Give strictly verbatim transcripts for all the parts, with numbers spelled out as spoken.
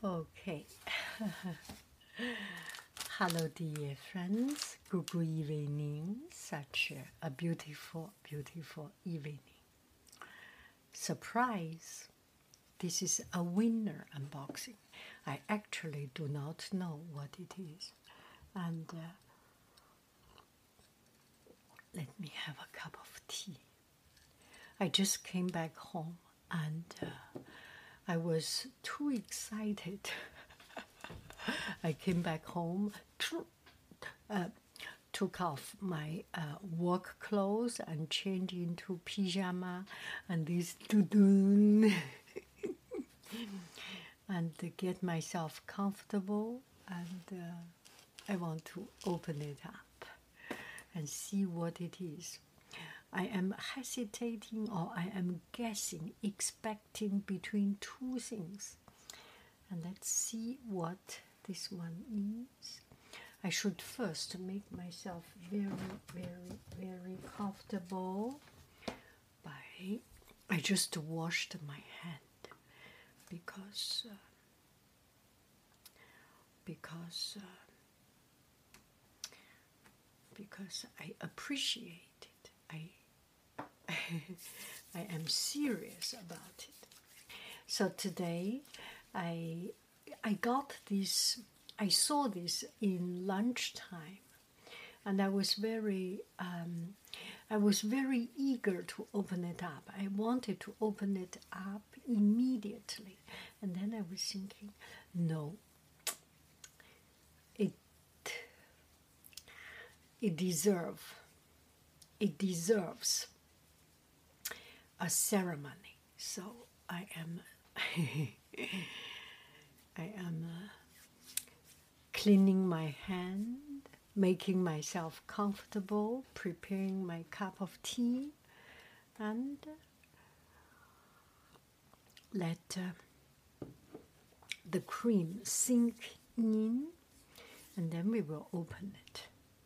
Okay. Hello, dear friends. Good evening. Such a beautiful, beautiful evening. Surprise! This is a winner unboxing. I actually do not know what it is. And uh, let me have a cup of tea. I just came back home and uh, I was too excited. I came back home, tr- uh, took off my uh, work clothes and changed into pyjama and this doo-doo and to get myself comfortable, and uh, I want to open it up and see what it is. I am hesitating, or I am guessing, expecting between two things. And let's see what this one is. I should first make myself very, very, very comfortable by, I just washed my hand because, uh, because, uh, because I appreciate it. I, I am serious about it. So today, I, I got this. I saw this in lunchtime, and I was very, um, I was very eager to open it up. I wanted to open it up immediately, and then I was thinking, no, it, it deserves, it deserves a ceremony. So I am, I am. Uh, cleaning my hand, making myself comfortable, preparing my cup of tea, and let uh, the cream sink in, and then we will open it.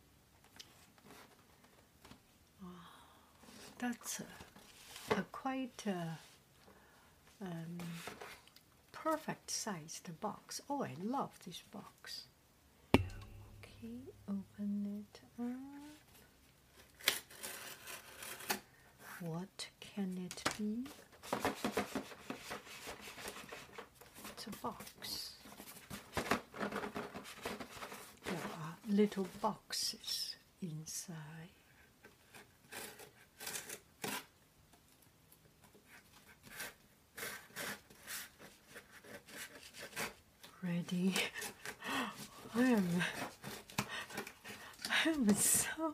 Oh, that's a, a quite uh, um, perfect sized box. Oh, I love this box. Okay, open it up. What can it be? It's a box. There are little boxes inside. Ready? I am I'm so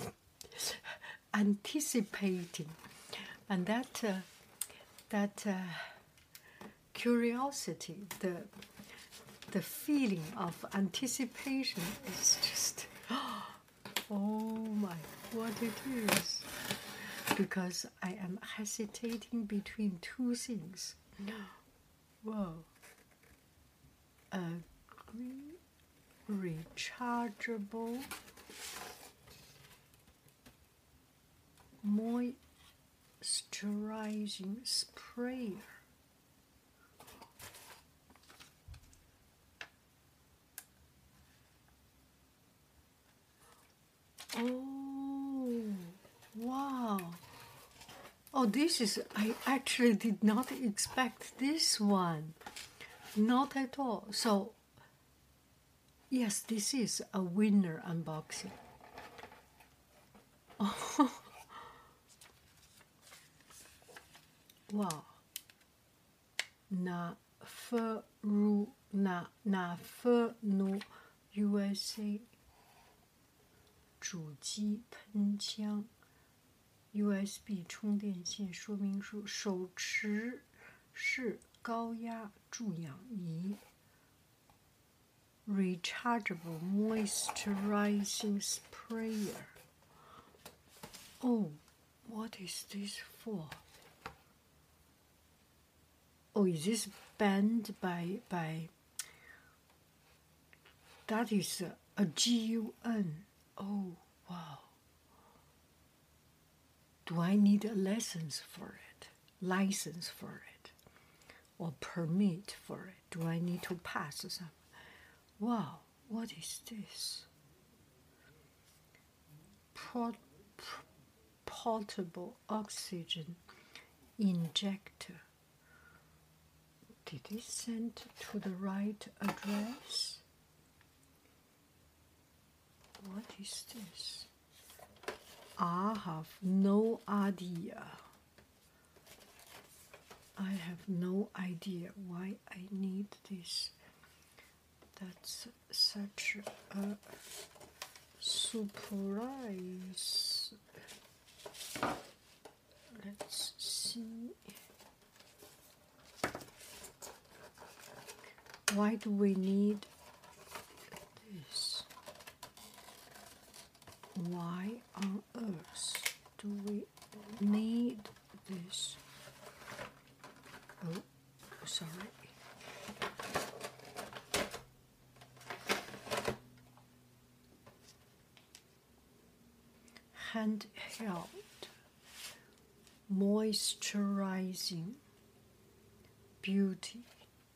anticipating, and that uh, that uh, curiosity, the the feeling of anticipation is just, oh my, what it is! Because I am hesitating between two things. Whoa, a green rechargeable moisturizing sprayer. Oh, wow. Oh, this is, I actually did not expect this one. Not at all. So, yes, this is a winner unboxing. Oh. Wow. Na fe ru na na fe nu U S A 主机喷枪 U S B 充电线说明书，手持式高压助氧仪 Rechargeable Moisturizing Sprayer. Oh, what is this for? Oh, is this banned by, by, that is a, a G U N. Oh, wow. Do I need a license for it? License for it? or permit for it? Do I need to pass some? Wow, what is this? Port- portable oxygen injector. Did it send to the right address? What is this? I have no idea. I have no idea why I need this. That's such a surprise. Let's see. Why do we need this? Why on earth do we need this? Oh, sorry. Handheld moisturizing beauty.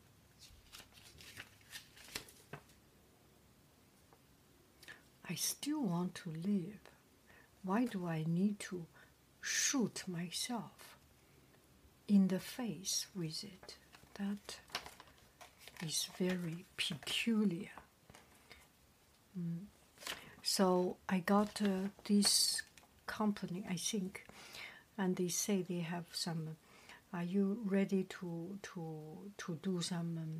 I still want to live. Why do I need to shoot myself in the face with it? That is very peculiar. Mm. So I got uh, this company, I think, and they say they have some. Are you ready to to to do some um,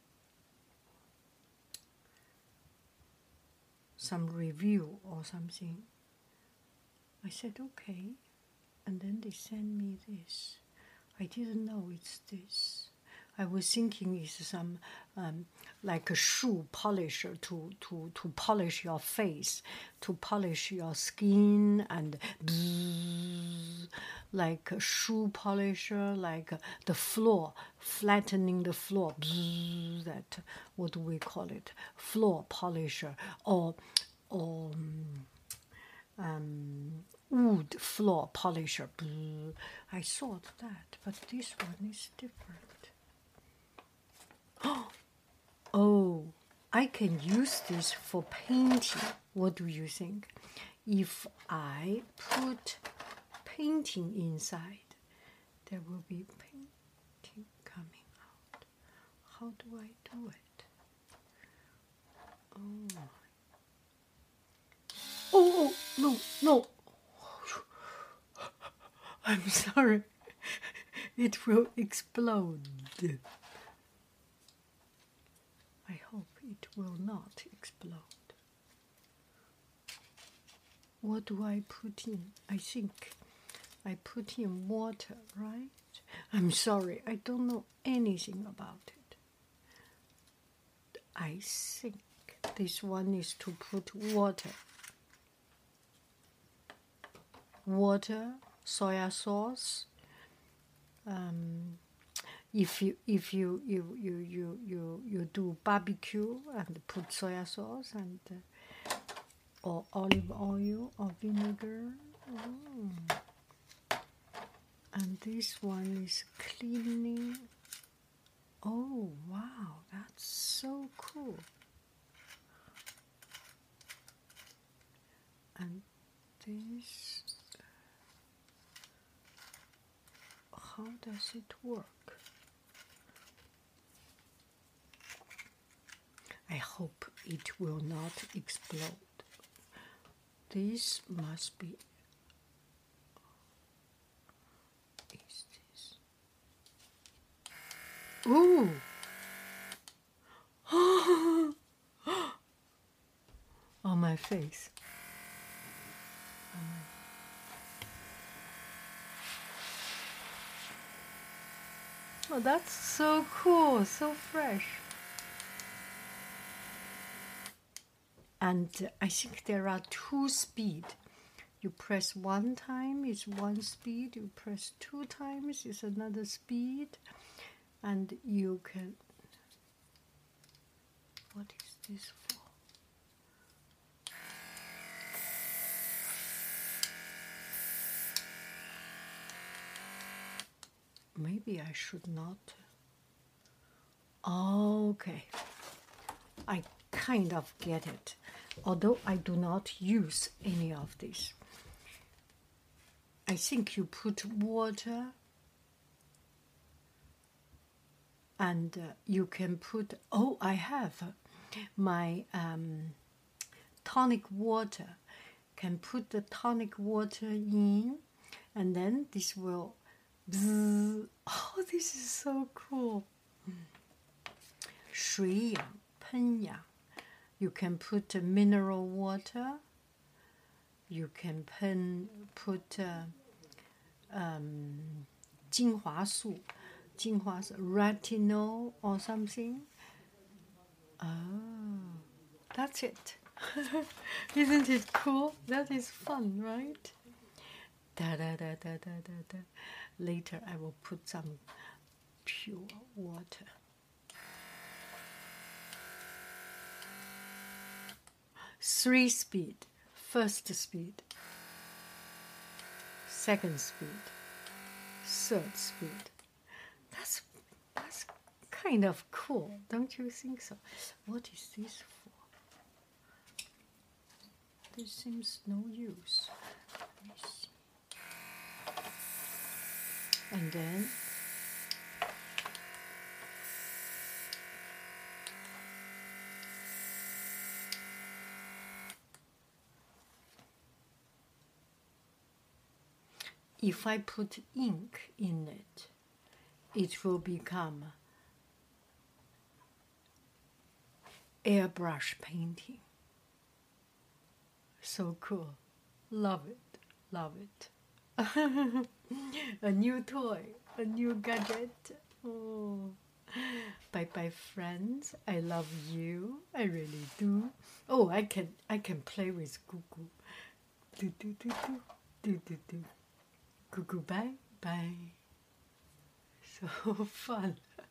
some review or something? I said okay, and then they sent me this. I didn't know it's this. I was thinking it's some um, like a shoe polisher to, to, to polish your face, to polish your skin, and bzzz, like a shoe polisher, like the floor, flattening the floor. Bzzz, that, what do we call it? Floor polisher, or or um, wood floor polisher. Bzzz. I thought that, but this one is different. Oh, I can use this for painting. What do you think? If I put painting inside, there will be painting coming out. How do I do it? Oh, oh, oh no, no. I'm sorry. It will explode. I hope it will not explode. What do I put in? I think I put in water, right? I'm sorry, I don't know anything about it. I think this one is to put water. Water, soya sauce. Um, If you if you you you you you, you do barbecue and put soya sauce and uh, or olive oil or vinegar, mm. And this one is cleaning. Oh wow, that's so cool! And this, how does it work? I hope it will not explode. This must be. Is this? Ooh! On my face. On my... Oh, that's so cool, so fresh. And I think there are two speeds. You press one time, it's one speed. You press two times, it's another speed. And you can... What is this for? Maybe I should not Okay, I kind of get it, although I do not use any of this. I think you put water and uh, you can put, oh, I have my um, tonic water. Can put the tonic water in, and then this will, bzz. Oh, this is so cool. 水养喷养 You can put uh, mineral water. You can pen, put uh, um, 精华素, 精华素, retinol or something. Oh, that's it. Isn't it cool? That is fun, right? Da, da, da, da, da, da, da. Later I will put some pure water. Three speed. First speed. Second speed. Third speed. That's, that's kind of cool, don't you think so? What is this for? This seems no use. Let me see. And then if I put ink in it, it will become airbrush painting. So cool. Love it. Love it. A new toy, a new gadget. Oh. Bye bye friends. I love you. I really do. Oh, I can I can play with Gugu. Do do do do do do do. Gugu bye bye. So fun.